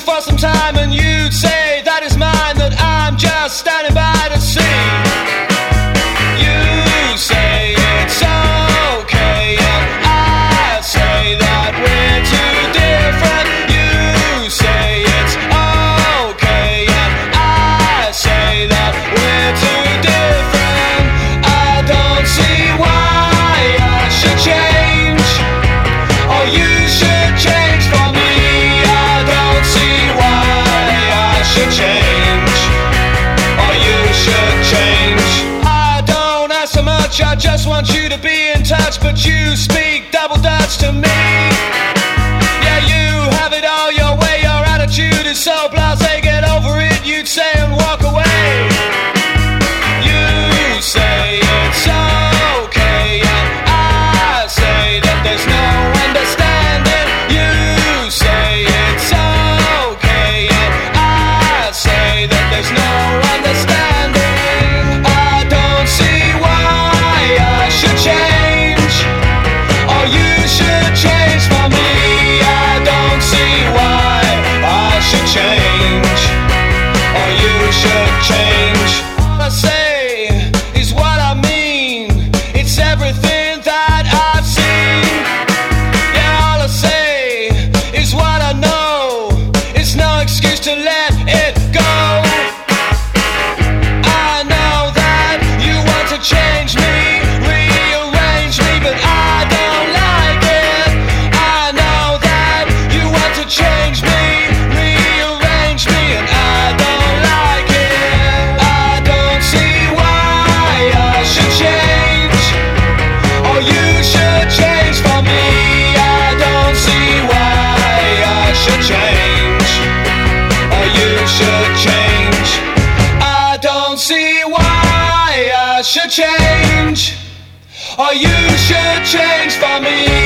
for some time and you'd say that is mine, that I'm just standing by to see. You say it's okay and I say that we're too different. You say it's okay and I say that we're too different. I don't see why I should change or you should change for me. I don't see why I should change or you should change. I don't ask so much, I just want you to be in touch, but you speak double Dutch to me. Yeah, you have it all your way, your attitude is so blasé, get over it, you'd say, and walk away. You say it's okay and I say that there's no understanding. You say it's okay and I say that there's no understanding. I don't see why I should change or you should change for me. I don't see why I should change or you should change. All I say is what I mean. It's everything that I've seen. Yeah, all I say is what I know. It's no excuse to let it go. I know that you want to change me, rearrange me, but I don't like it. I know that you want to change me, rearrange me, and I don't like it. I don't see why I should change or you should change for me. I don't see why I should change or you should change. I don't see why I should change or you should change for me.